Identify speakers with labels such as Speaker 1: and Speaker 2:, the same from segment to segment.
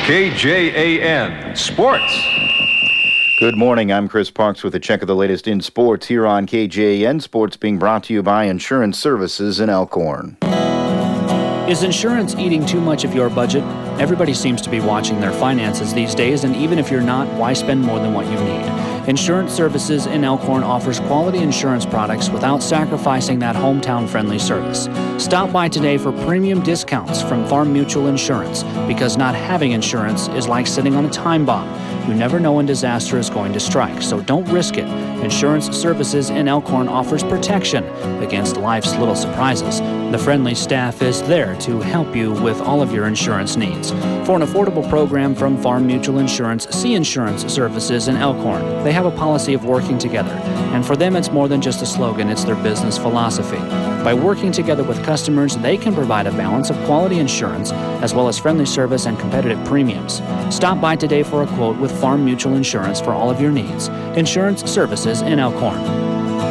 Speaker 1: KJAN Sports.
Speaker 2: Good morning. I'm Chris Parks with a check of the latest in sports here on KJAN Sports, being brought to you by Insurance Services in Elkhorn.
Speaker 3: Is insurance eating too much of your budget? Everybody seems to be watching their finances these days, and even if you're not, why spend more than what you need? Insurance Services in Elkhorn offers quality insurance products without sacrificing that hometown-friendly service. Stop by today for premium discounts from Farm Mutual Insurance, because not having insurance is like sitting on a time bomb. You never know when disaster is going to strike, so don't risk it. Insurance Services in Elkhorn offers protection against life's little surprises. The friendly staff is there to help you with all of your insurance needs. For an affordable program from Farm Mutual Insurance, see Insurance Services in Elkhorn. They have a policy of working together, and for them it's more than just a slogan, it's their business philosophy. By working together with customers, they can provide a balance of quality insurance as well as friendly service and competitive premiums. Stop by today for a quote with Farm Mutual Insurance for all of your needs. Insurance Services in Elkhorn.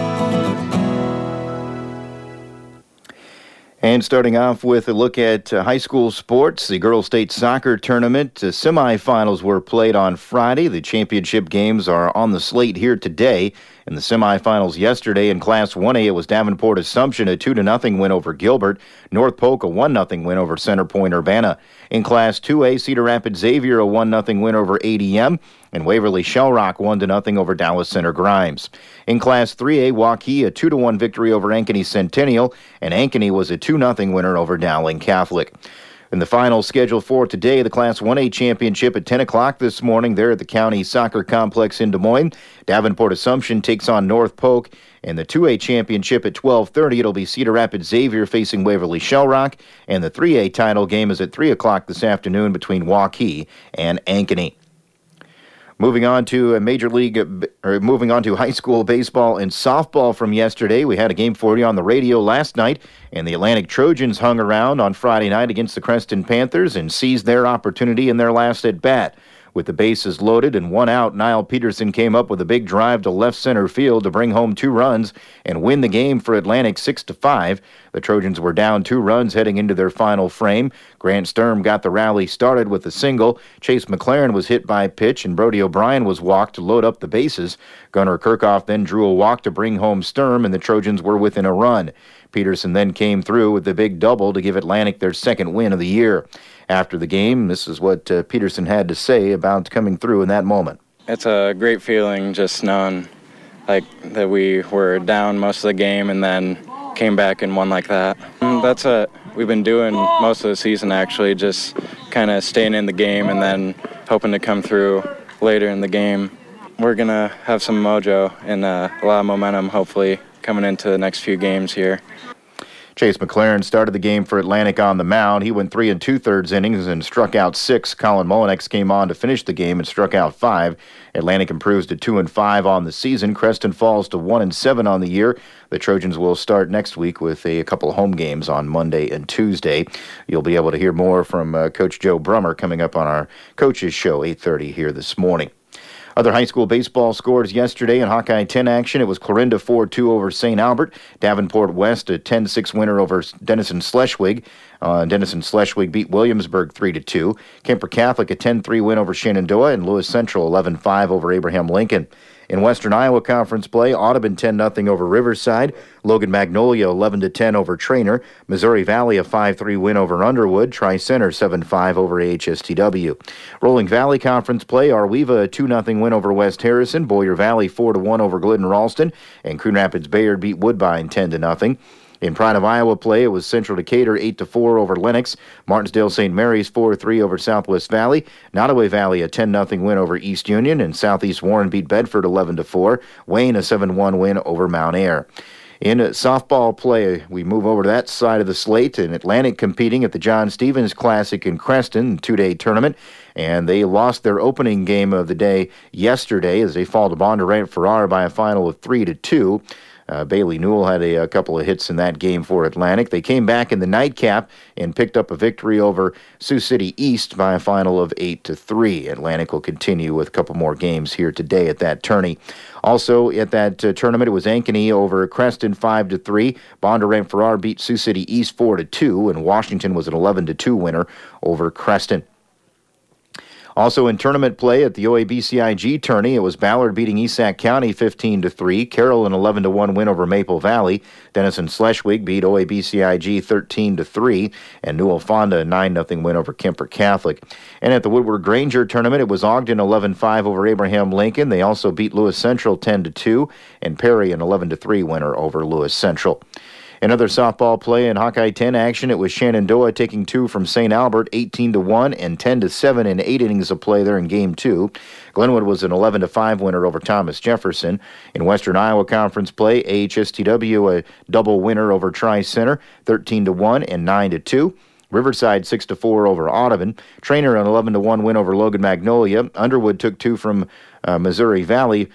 Speaker 2: And starting off with a look at high school sports, the girls' state soccer tournament semifinals were played on Friday. The championship games are on the slate here today. In the semifinals yesterday in Class 1A, it was Davenport Assumption, a 2-0 win over Gilbert. North Polk, a 1-0 win over Center Point Urbana. In Class 2A, Cedar Rapids Xavier, a 1-0 win over ADM. And Waverly Shellrock, 1-0 over Dallas Center Grimes. In Class 3A, Waukee, a 2-1 victory over Ankeny Centennial. And Ankeny was a 2-0 winner over Dowling Catholic. In the final scheduled for today, the Class 1A championship at 10 o'clock this morning there at the County Soccer Complex in Des Moines. Davenport Assumption takes on North Polk. And the 2A championship at 12:30, it'll be Cedar Rapids Xavier facing Waverly Shellrock. And the 3A title game is at 3 o'clock this afternoon between Waukee and Ankeny. Moving on to high school baseball and softball from yesterday. We had a game for you on the radio last night, and the Atlantic Trojans hung around on Friday night against the Creston Panthers and seized their opportunity in their last at-bat. With the bases loaded and one out, Niall Peterson came up with a big drive to left center field to bring home 2 runs and win the game for Atlantic 6-5. The Trojans were down 2 runs heading into their final frame. Grant Sturm got the rally started with a single. Chase McLaren was hit by a pitch, and Brody O'Brien was walked to load up the bases. Gunnar Kirchhoff then drew a walk to bring home Sturm, and the Trojans were within a run. Peterson then came through with the big double to give Atlantic their second win of the year. After the game, this is what Peterson had to say about coming through in that moment.
Speaker 4: It's a great feeling just knowing that we were down most of the game and then came back and won like that. That's what we've been doing most of the season, actually, just kind of staying in the game and then hoping to come through later in the game. We're going to have some mojo and a lot of momentum, hopefully, coming into the next few games here.
Speaker 2: Chase McLaren started the game for Atlantic on the mound. He went 3 2/3 innings and struck out 6. Colin Mullinex came on to finish the game and struck out 5. Atlantic improves to 2-5 on the season. Creston falls to 1-7 on the year. The Trojans will start next week with a couple of home games on Monday and Tuesday. You'll be able to hear more from Coach Joe Brummer coming up on our Coaches Show, 8:30 here this morning. Other high school baseball scores yesterday in Hawkeye 10 action. It was Clarinda 4-2 over St. Albert. Davenport West a 10-6 winner over Denison Schleswig. Denison Schleswig beat Williamsburg 3-2. Kemper Catholic a 10-3 win over Shenandoah, and Lewis Central 11-5 over Abraham Lincoln. In Western Iowa Conference play, Audubon 10-0 over Riverside. Logan Magnolia 11-10 over Trainer. Missouri Valley a 5-3 win over Underwood. Tri-Center 7-5 over AHSTW. Rolling Valley Conference play, Arweva a 2-0 win over West Harrison. Boyer Valley 4-1 over Glidden Ralston. And Coon Rapids Bayard beat Woodbine 10-0. In Pride of Iowa play, it was Central Decatur 8-4 over Lennox. Martinsdale St. Mary's 4-3 over Southwest Valley. Nottoway Valley a 10-0 win over East Union, and Southeast Warren beat Bedford 11-4. Wayne a 7-1 win over Mount Ayr. In softball play, we move over to that side of the slate. In Atlantic competing at the John Stevens Classic in Creston, 2-day tournament, and they lost their opening game of the day yesterday as they fall to Bondurant Farrar by a final of 3-2. Bailey Newell had a couple of hits in that game for Atlantic. They came back in the nightcap and picked up a victory over Sioux City East by a final of 8-3. Atlantic will continue with a couple more games here today at that tourney. Also at that tournament, it was Ankeny over Creston 5-3. Bondurant Farrar beat Sioux City East 4-2, and Washington was an 11-2 winner over Creston. Also in tournament play at the OABCIG tourney, it was Ballard beating Esac County 15-3, Carroll an 11-1 win over Maple Valley, Denison Schleswig beat OABCIG 13-3, and Newell Fonda a 9-0 win over Kemper Catholic. And at the Woodward Granger tournament, it was Ogden 11-5 over Abraham Lincoln. They also beat Lewis Central 10-2, and Perry an 11-3 winner over Lewis Central. Another softball play in Hawkeye 10 action, it was Shenandoah taking 2 from St. Albert 18-1 and 10-7 in 8 innings of play there in Game 2. Glenwood was an 11-5 winner over Thomas Jefferson. In Western Iowa Conference play, AHSTW a double winner over Tri-Center 13-1 and 9-2. Riverside 6-4 over Audubon. Trainer an 11-1 win over Logan Magnolia. Underwood took 2 from Missouri Valley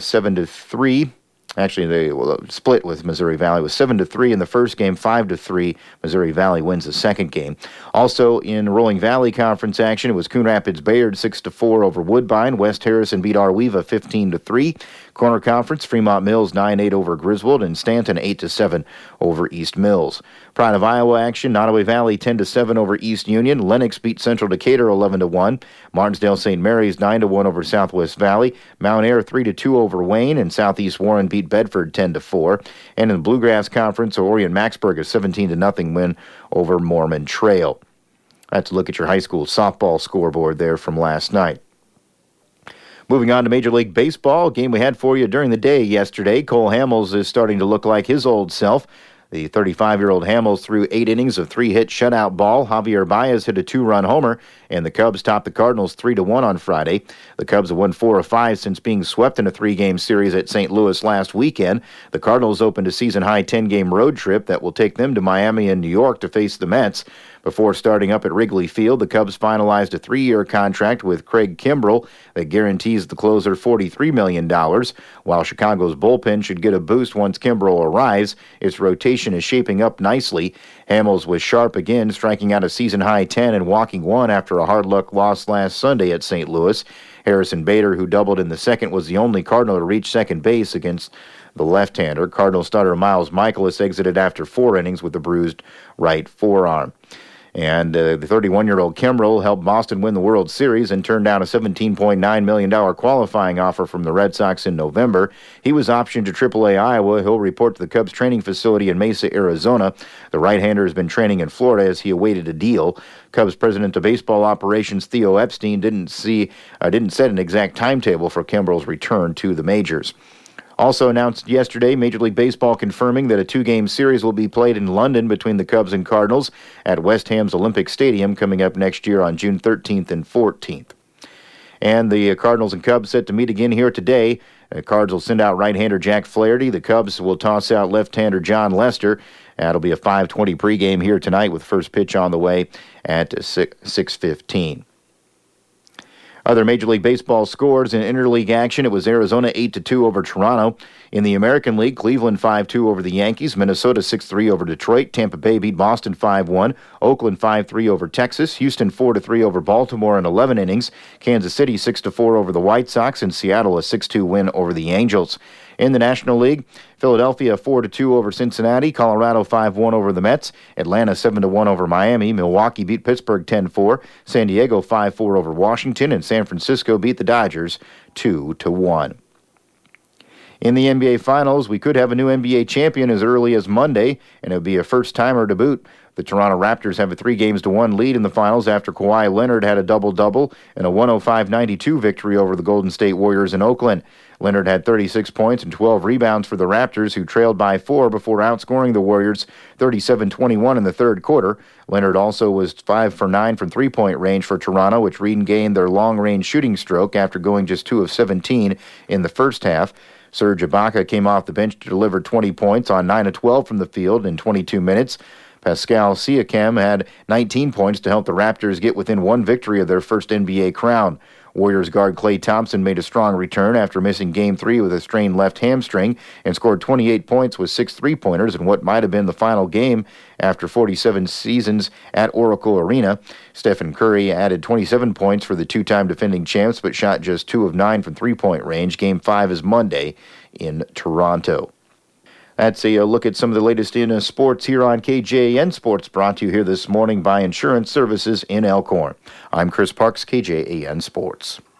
Speaker 2: 7-3. Actually, they split with Missouri Valley. It was 7-3 in the first game, 5-3. Missouri Valley wins the second game. Also in Rolling Valley Conference action, it was Coon Rapids Bayard 6-4 over Woodbine. West Harrison beat Arweva 15-3. Corner Conference, Fremont Mills 9-8 over Griswold, and Stanton 8-7 over East Mills. Pride of Iowa action, Nottoway Valley 10-7 over East Union. Lennox beat Central Decatur 11-1. Martinsdale St. Mary's 9-1 over Southwest Valley. Mount Ayr 3-2 over Wayne, and Southeast Warren beat Bedford 10-4. And in the Bluegrass Conference, Orion Maxburg a 17-0 win over Mormon Trail. That's a look at your high school softball scoreboard there from last night. Moving on to Major League Baseball, game we had for you during the day yesterday. Cole Hamels is starting to look like his old self. The 35-year-old Hamels threw 8 innings of 3-hit shutout ball. Javier Baez hit a 2-run homer, and the Cubs topped the Cardinals 3-1 on Friday. The Cubs have won 4 of 5 since being swept in a 3-game series at St. Louis last weekend. The Cardinals opened a season-high 10-game road trip that will take them to Miami and New York to face the Mets. Before starting up at Wrigley Field, the Cubs finalized a 3-year contract with Craig Kimbrell that guarantees the closer $43 million. While Chicago's bullpen should get a boost once Kimbrell arrives, its rotation is shaping up nicely. Hamels was sharp again, striking out a season-high 10 and walking 1 after a hard-luck loss last Sunday at St. Louis. Harrison Bader, who doubled in the second, was the only Cardinal to reach second base against the left-hander. Cardinal starter Miles Michaelis exited after 4 innings with a bruised right forearm. And the 31-year-old Kimbrell helped Boston win the World Series and turned down a $17.9 million qualifying offer from the Red Sox in November. He was optioned to AAA Iowa. He'll report to the Cubs training facility in Mesa, Arizona. The right-hander has been training in Florida as he awaited a deal. Cubs president of baseball operations Theo Epstein didn't set an exact timetable for Kimbrell's return to the majors. Also announced yesterday, Major League Baseball confirming that a 2-game series will be played in London between the Cubs and Cardinals at West Ham's Olympic Stadium coming up next year on June 13th and 14th. And the Cardinals and Cubs set to meet again here today. The Cards will send out right-hander Jack Flaherty. The Cubs will toss out left-hander John Lester. That'll be a 5:20 pregame here tonight with first pitch on the way at 6:15. Other Major League Baseball scores in interleague action, it was Arizona 8-2 over Toronto. In the American League, Cleveland 5-2 over the Yankees, Minnesota 6-3 over Detroit, Tampa Bay beat Boston 5-1, Oakland 5-3 over Texas, Houston 4-3 over Baltimore in 11 innings, Kansas City 6-4 over the White Sox, and Seattle a 6-2 win over the Angels. In the National League, Philadelphia 4-2 over Cincinnati, Colorado 5-1 over the Mets, Atlanta 7-1 over Miami, Milwaukee beat Pittsburgh 10-4, San Diego 5-4 over Washington, and San Francisco beat the Dodgers 2-1. In the NBA Finals, we could have a new NBA champion as early as Monday, and it would be a first-timer to boot. The Toronto Raptors have a 3-1 lead in the finals after Kawhi Leonard had a double-double and a 105-92 victory over the Golden State Warriors in Oakland. Leonard had 36 points and 12 rebounds for the Raptors, who trailed by 4 before outscoring the Warriors 37-21 in the third quarter. Leonard also was 5 for 9 from three-point range for Toronto, which regained their long-range shooting stroke after going just 2 of 17 in the first half. Serge Ibaka came off the bench to deliver 20 points on 9 of 12 from the field in 22 minutes. Pascal Siakam had 19 points to help the Raptors get within 1 victory of their first NBA crown. Warriors guard Klay Thompson made a strong return after missing Game 3 with a strained left hamstring and scored 28 points with 6 3-pointers in what might have been the final game after 47 seasons at Oracle Arena. Stephen Curry added 27 points for the 2-time defending champs but shot just 2 of 9 from 3-point range. Game 5 is Monday in Toronto. That's a look at some of the latest in sports here on KJAN Sports, brought to you here this morning by Insurance Services in Elkhorn. I'm Chris Parks, KJAN Sports.